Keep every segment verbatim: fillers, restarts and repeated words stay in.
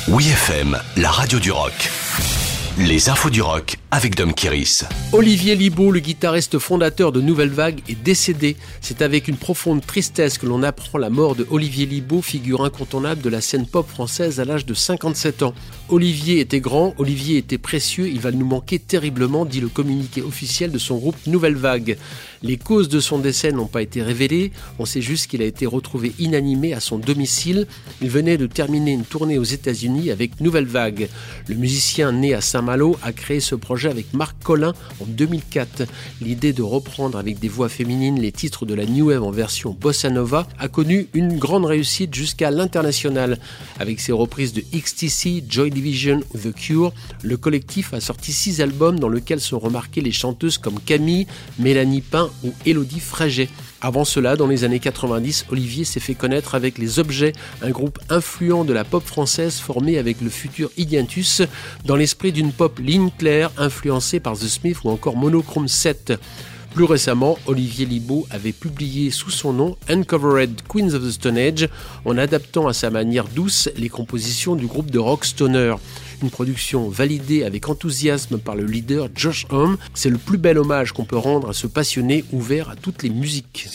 Oui F M, la radio du rock. Les infos du rock avec Dom Kiris. Olivier Libaud, le guitariste fondateur de Nouvelle Vague, est décédé. C'est avec une profonde tristesse que l'on apprend la mort de Olivier Libaud, figure incontournable de la scène pop française à l'âge de cinquante-sept ans. Olivier était grand, Olivier était précieux, il va nous manquer terriblement, dit le communiqué officiel de son groupe Nouvelle Vague. Les causes de son décès n'ont pas été révélées, on sait juste qu'il a été retrouvé inanimé à son domicile. Il venait de terminer une tournée aux États-Unis avec Nouvelle Vague. Le musicien né à Saint-Malo a créé ce projet avec Marc Collin en deux mille quatre. L'idée de reprendre avec des voix féminines les titres de la New Wave en version bossa nova a connu une grande réussite jusqu'à l'international. Avec ses reprises de X T C, Joy Division ou The Cure, le collectif a sorti six albums dans lesquels sont remarquées les chanteuses comme Camille, Mélanie Pain ou Élodie Fréget. Avant cela, dans les années quatre-vingt-dix, Olivier s'est fait connaître avec Les Objets, un groupe influent de la pop française formé avec le futur Idiotus, dans l'esprit d'une pop ligne claire influencée par The Smiths ou encore Monochrome sept. Plus récemment, Olivier Libaud avait publié sous son nom Uncovered Queens of the Stone Age, en adaptant à sa manière douce les compositions du groupe de rock stoner. Une production validée avec enthousiasme par le leader Josh Homme. C'est le plus bel hommage qu'on peut rendre à ce passionné ouvert à toutes les musiques.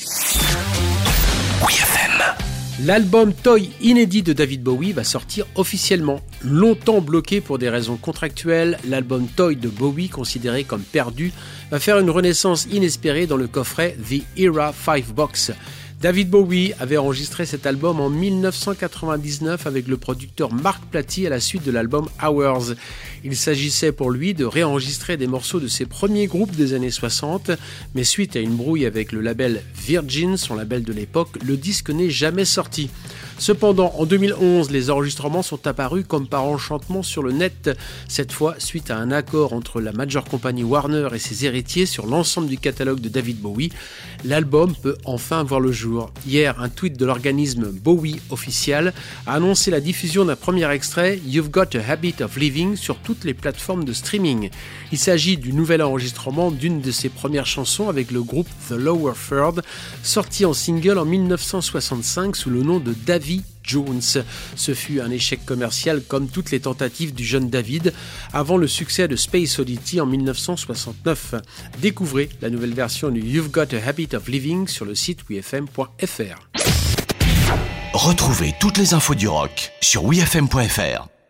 Oui F M. L'album Toy inédit de David Bowie va sortir officiellement. Longtemps bloqué pour des raisons contractuelles, l'album Toy de Bowie, considéré comme perdu, va faire une renaissance inespérée dans le coffret The Era cinq Box. David Bowie avait enregistré cet album en dix-neuf cent quatre-vingt-dix-neuf avec le producteur Mark Platy à la suite de l'album Hours. Il s'agissait pour lui de réenregistrer des morceaux de ses premiers groupes des années soixante, mais suite à une brouille avec le label Virgin, son label de l'époque, le disque n'est jamais sorti. Cependant, en deux mille onze, les enregistrements sont apparus comme par enchantement sur le net, cette fois suite à un accord entre la major company Warner et ses héritiers sur l'ensemble du catalogue de David Bowie. L'album peut enfin voir le jour. Hier, un tweet de l'organisme Bowie officiel a annoncé la diffusion d'un premier extrait You've Got a Habit of Living sur toutes les plateformes de streaming. Il s'agit du nouvel enregistrement d'une de ses premières chansons avec le groupe The Lower Third, sorti en single en dix-neuf cent soixante-cinq sous le nom de Davy Jones. Ce fut un échec commercial comme toutes les tentatives du jeune David avant le succès de Space Oddity en dix-neuf cent soixante-neuf. Découvrez la nouvelle version du You've Got a Habit of Living sur le site oui f m point f r. Retrouvez toutes les infos du rock sur oui f m point f r.